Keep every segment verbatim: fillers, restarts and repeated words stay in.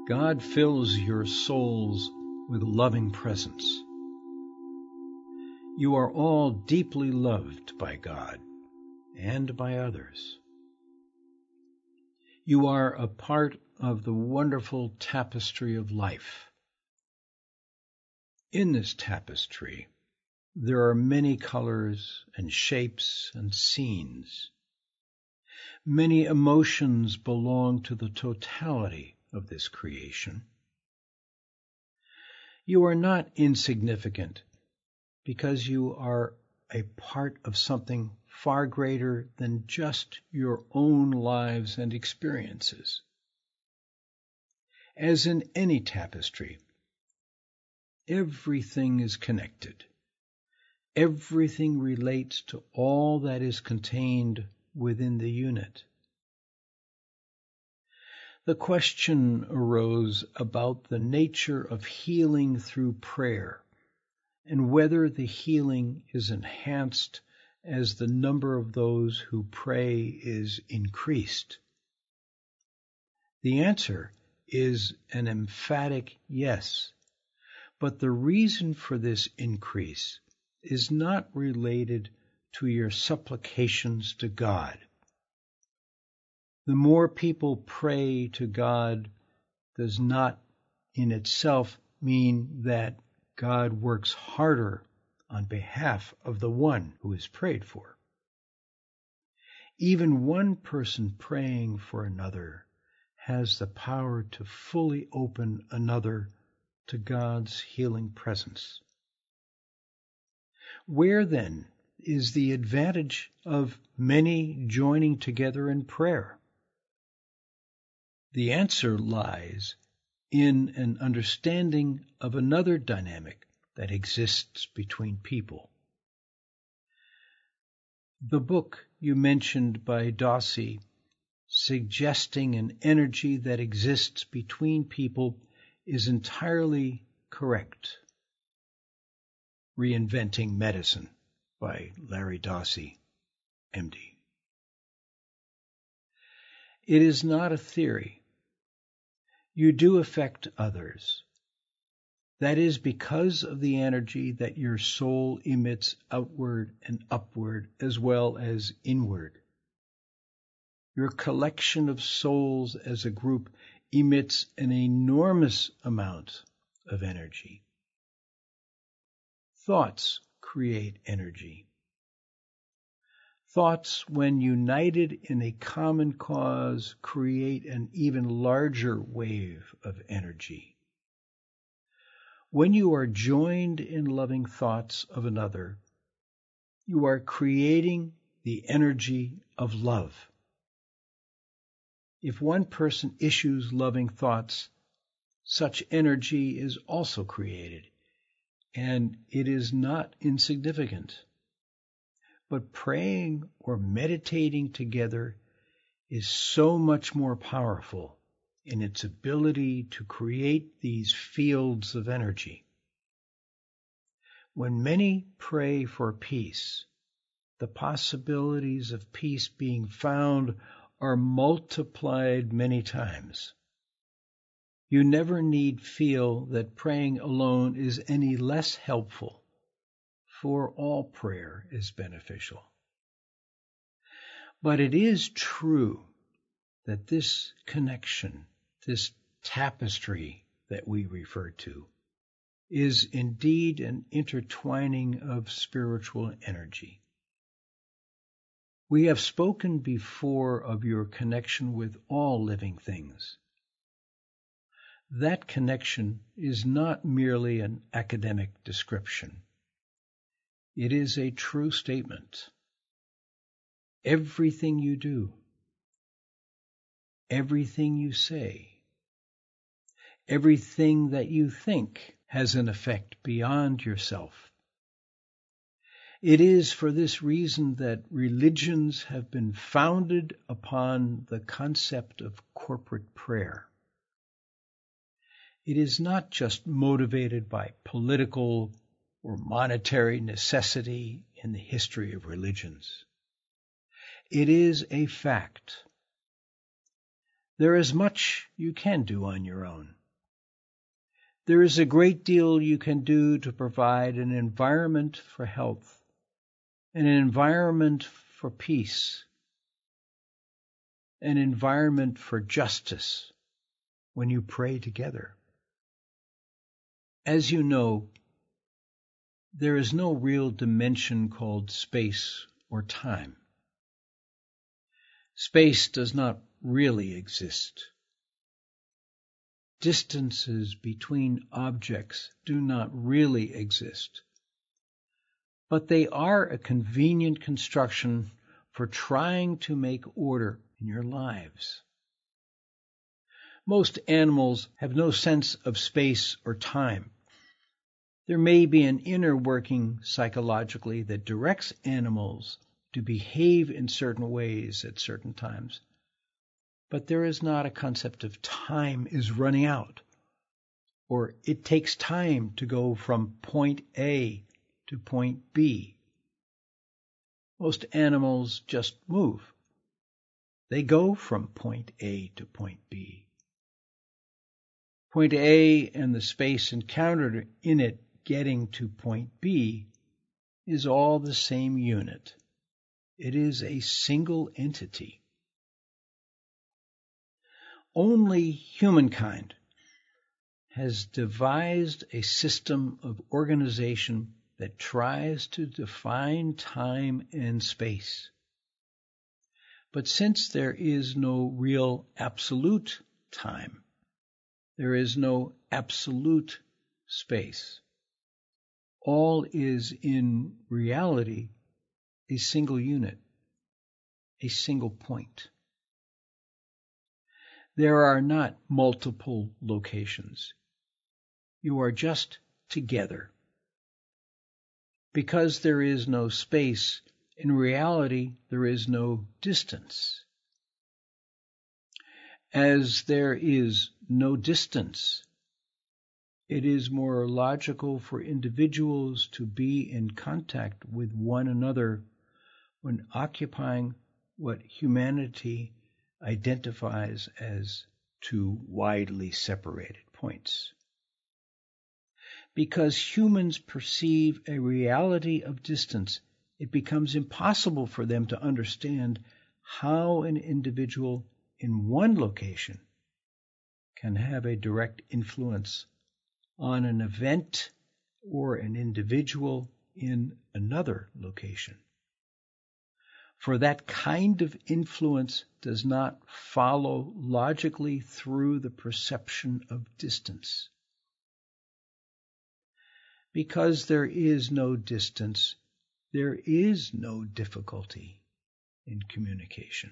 God fills your souls with loving presence. You are all deeply loved by God and by others. You are a part of the wonderful tapestry of life. In this tapestry, there are many colors and shapes and scenes. Many emotions belong to the totality of this creation. You are not insignificant because you are a part of something far greater than just your own lives and experiences. As in any tapestry, everything is connected. Everything relates to all that is contained within the unit. The question arose about the nature of healing through prayer and whether the healing is enhanced as the number of those who pray is increased. The answer is an emphatic yes, but the reason for this increase is not related to your supplications to God. The more people pray to God does not in itself mean that God works harder on behalf of the one who is prayed for. Even one person praying for another has the power to fully open another to God's healing presence. Where then is the advantage of many joining together in prayer? The answer lies in an understanding of another dynamic that exists between people. The book you mentioned by Dossi, suggesting an energy that exists between people, is entirely correct. Reinventing Medicine by Larry Dossi, M D. It is not a theory. You do affect others. That is because of the energy that your soul emits outward and upward as well as inward. Your collection of souls as a group emits an enormous amount of energy. Thoughts create energy. Thoughts, when united in a common cause, create an even larger wave of energy. When you are joined in loving thoughts of another, you are creating the energy of love. If one person issues loving thoughts, such energy is also created, and it is not insignificant. But praying or meditating together is so much more powerful in its ability to create these fields of energy. When many pray for peace, the possibilities of peace being found are multiplied many times. You never need feel that praying alone is any less helpful, for all prayer is beneficial. But it is true that this connection, this tapestry that we refer to, is indeed an intertwining of spiritual energy. We have spoken before of your connection with all living things. That connection is not merely an academic description. It is a true statement. Everything you do, everything you say, everything that you think has an effect beyond yourself. It is for this reason that religions have been founded upon the concept of corporate prayer. It is not just motivated by political or monetary necessity in the history of religions. It is a fact. There is much you can do on your own, There is a great deal you can do to provide an environment for health, an environment for peace, an environment for justice when you pray together. As you know, there is no real dimension called space or time. Space does not really exist. Distances between objects do not really exist, but they are a convenient construction for trying to make order in your lives. Most animals have no sense of space or time. There may be an inner working psychologically that directs animals to behave in certain ways at certain times, but there is not a concept of time is running out, or it takes time to go from point A to point B. Most animals just move. They go from point A to point B. Point A and the space encountered in it getting to point B is all the same unit. It is a single entity. Only humankind has devised a system of organization that tries to define time and space. But since there is no real absolute time, there is no absolute space. All is in reality a single unit, a single point. There are not multiple locations. You are just together. Because there is no space, in reality there is no distance. As there is no distance, it is more logical for individuals to be in contact with one another when occupying what humanity identifies as two widely separated points. Because humans perceive a reality of distance, it becomes impossible for them to understand how an individual in one location can have a direct influence on an event or an individual in another location. For that kind of influence does not follow logically through the perception of distance. Because there is no distance, there is no difficulty in communication.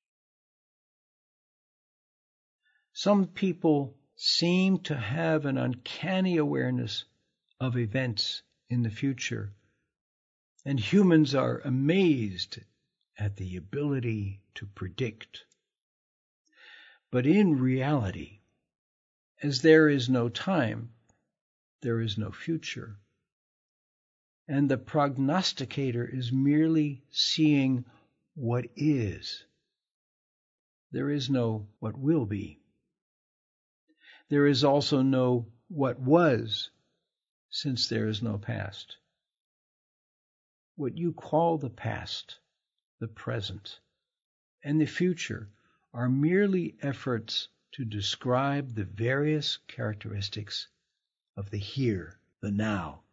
Some people seem to have an uncanny awareness of events in the future, and humans are amazed at the ability to predict. But in reality, as there is no time, there is no future, and the prognosticator is merely seeing what is. There is no what will be. There is also no what was, since there is no past. What you call the past, the present, and the future are merely efforts to describe the various characteristics of the here, the now.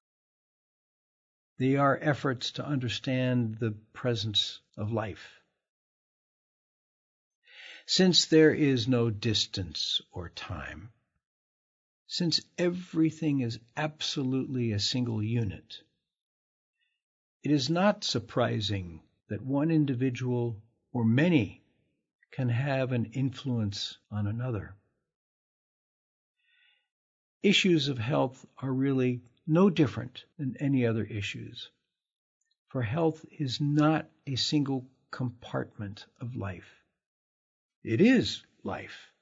They are efforts to understand the presence of life. Since there is no distance or time, since everything is absolutely a single unit, it is not surprising that one individual or many can have an influence on another. Issues of health are really no different than any other issues, for health is not a single compartment of life. It is life.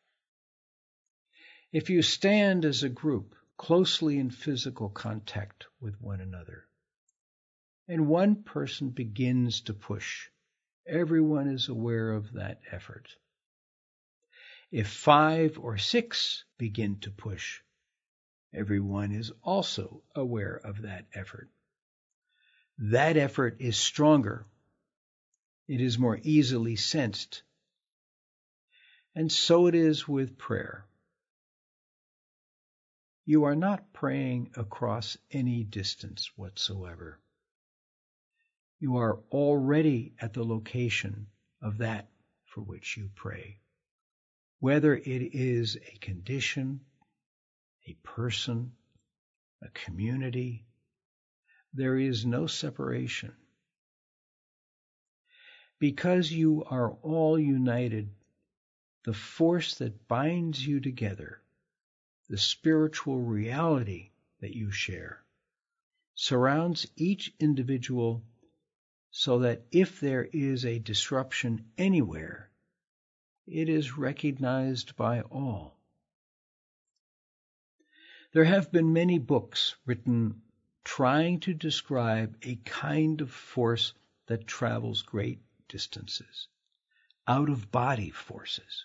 If you stand as a group closely in physical contact with one another, and one person begins to push, everyone is aware of that effort. If five or six begin to push, Everyone is also aware of that effort. That effort is stronger. It is more easily sensed. And so it is with prayer. You are not praying across any distance whatsoever. You are already at the location of that for which you pray. Whether it is a condition, a person, a community, there is no separation. Because you are all united, the force that binds you together, the spiritual reality that you share, surrounds each individual so that if there is a disruption anywhere, it is recognized by all. There have been many books written trying to describe a kind of force that travels great distances, out-of-body forces.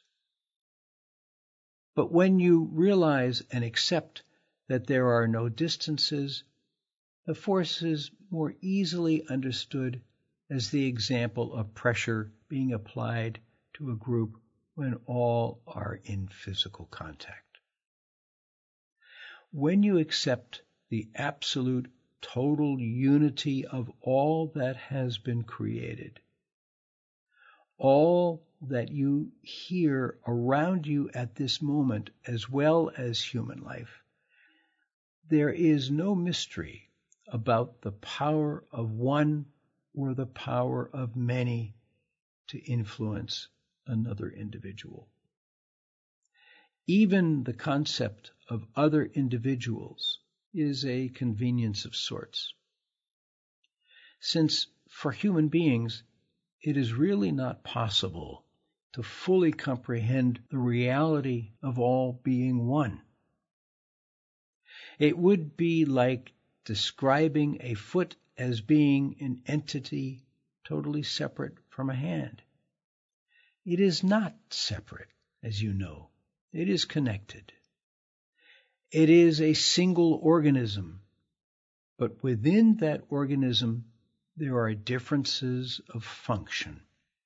But when you realize and accept that there are no distances, the force is more easily understood as the example of pressure being applied to a group when all are in physical contact. When you accept the absolute total unity of all that has been created, all that you hear around you at this moment, as well as human life, there is no mystery about the power of one or the power of many to influence another individual. Even the concept of other individuals is a convenience of sorts, since for human beings it is really not possible to fully comprehend the reality of all being one. It would be like describing a foot as being an entity totally separate from a hand. It is not separate, as you know. It is connected. It is a single organism, but within that organism there are differences of function.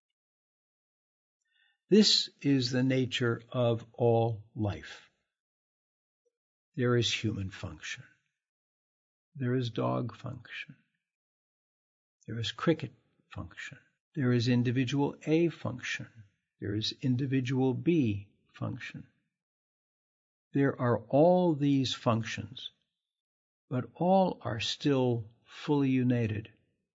This is the nature of all life. There is human function. There is dog function. There is cricket function. There is individual A function. There is individual B function. There are all these functions, but all are still fully united.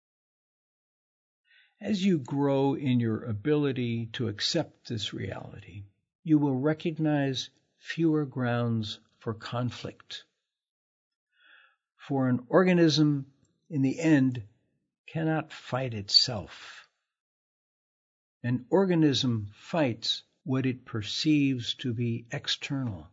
As you grow in your ability to accept this reality, you will recognize fewer grounds for conflict. For an organism, in the end, cannot fight itself. An organism fights what it perceives to be external.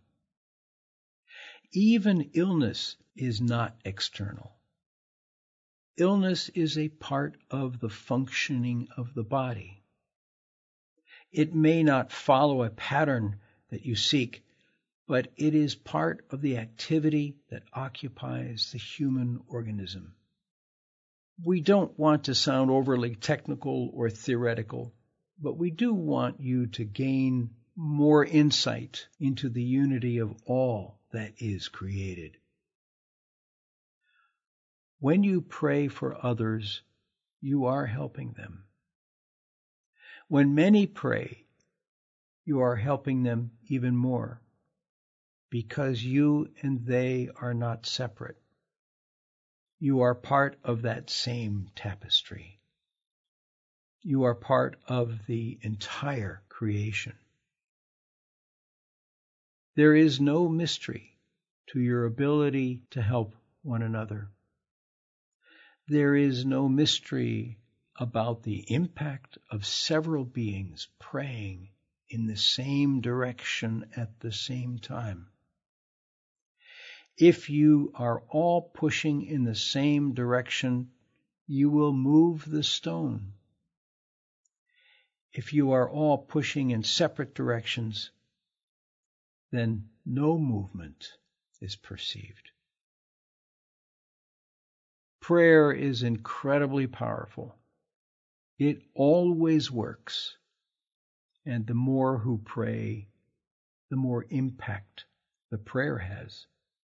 Even illness is not external. Illness is a part of the functioning of the body. It may not follow a pattern that you seek, but it is part of the activity that occupies the human organism. We don't want to sound overly technical or theoretical, but we do want you to gain more insight into the unity of all that is created. When you pray for others, you are helping them. When many pray, you are helping them even more, because you and they are not separate. You are part of that same tapestry. You are part of the entire creation. There is no mystery to your ability to help one another. There is no mystery about the impact of several beings praying in the same direction at the same time. If you are all pushing in the same direction, you will move the stone. If you are all pushing in separate directions, then no movement is perceived. Prayer is incredibly powerful. It always works. And the more who pray, the more impact the prayer has.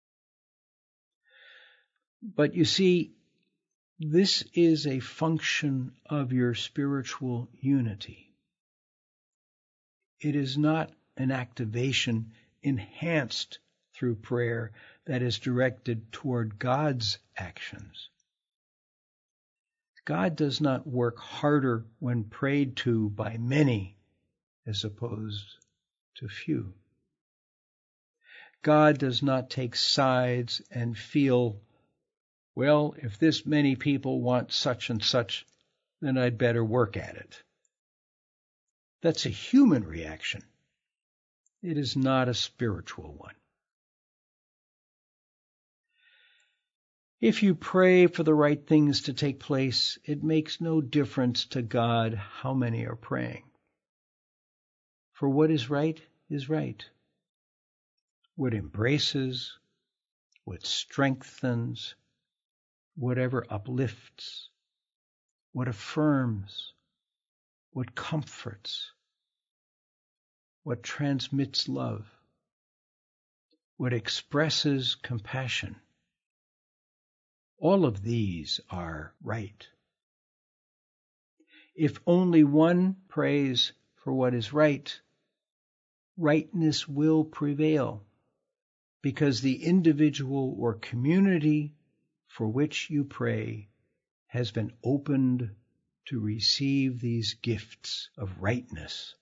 But you see, this is a function of your spiritual unity. It is not an activation enhanced through prayer that is directed toward God's actions. God does not work harder when prayed to by many as opposed to few. God does not take sides and feel, well, if this many people want such and such, then I'd better work at it. That's a human reaction. It is not a spiritual one. If you pray for the right things to take place, it makes no difference to God how many are praying. For what is right is right. What embraces, what strengthens, whatever uplifts, what affirms, what comforts, what transmits love, what expresses compassion. All of these are right. If only one prays for what is right, rightness will prevail, because the individual or community for which you pray has been opened to receive these gifts of rightness.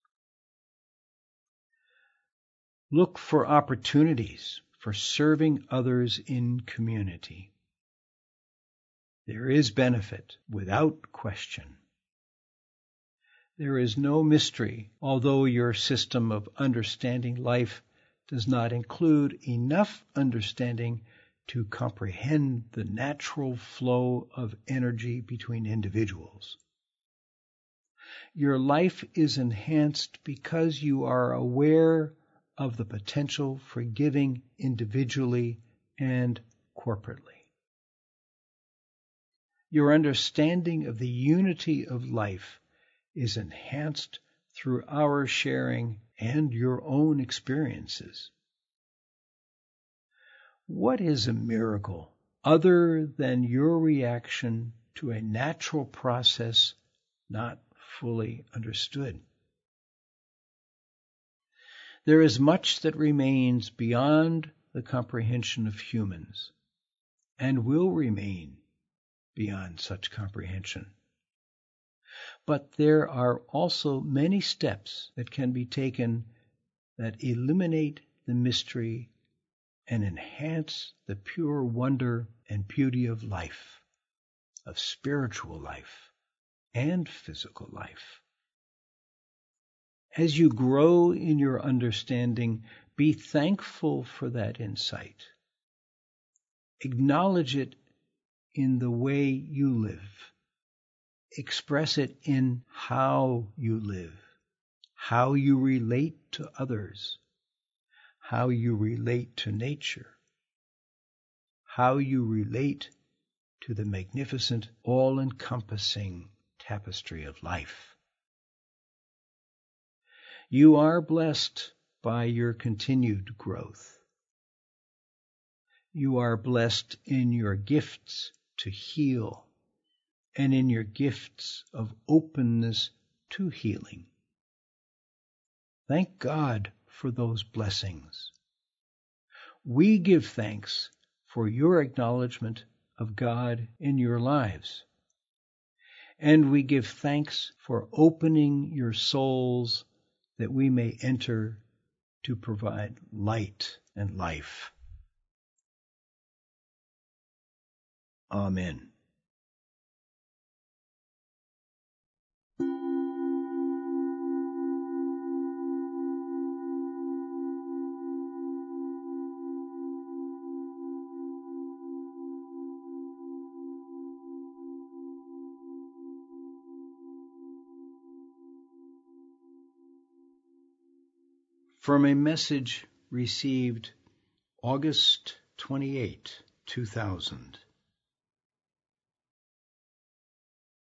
Look for opportunities for serving others in community. There is benefit without question. There is no mystery, although your system of understanding life does not include enough understanding to comprehend the natural flow of energy between individuals. Your life is enhanced because you are aware of the potential for giving individually and corporately. Your understanding of the unity of life is enhanced through our sharing and your own experiences. What is a miracle other than your reaction to a natural process not fully understood? There is much that remains beyond the comprehension of humans, and will remain beyond such comprehension. But there are also many steps that can be taken that eliminate the mystery and enhance the pure wonder and beauty of life, of spiritual life and physical life. As you grow in your understanding, be thankful for that insight. Acknowledge it in the way you live. Express it in how you live, how you relate to others, how you relate to nature, how you relate to the magnificent, all-encompassing tapestry of life. You are blessed by your continued growth. You are blessed in your gifts to heal and in your gifts of openness to healing. Thank God for those blessings. We give thanks for your acknowledgement of God in your lives. And we give thanks for opening your souls that we may enter to provide light and life. Amen. From a message received August twenty-eighth, two thousand.